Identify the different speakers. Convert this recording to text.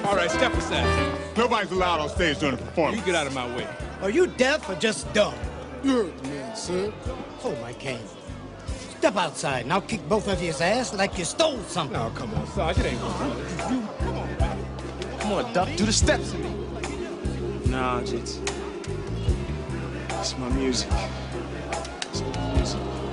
Speaker 1: All right, step aside.
Speaker 2: Nobody's allowed on stage during the performance.
Speaker 1: You get out of my way.
Speaker 3: Are you deaf or just dumb?
Speaker 4: You heard the man, sir.
Speaker 3: Hold my cane. Step outside and I'll kick both of your ass like you stole something.
Speaker 1: No, come on, Sarge. It ain't gonna Come on, man. Come on, Duck. Do the steps to me.
Speaker 5: Nah, it's my music. It's my music.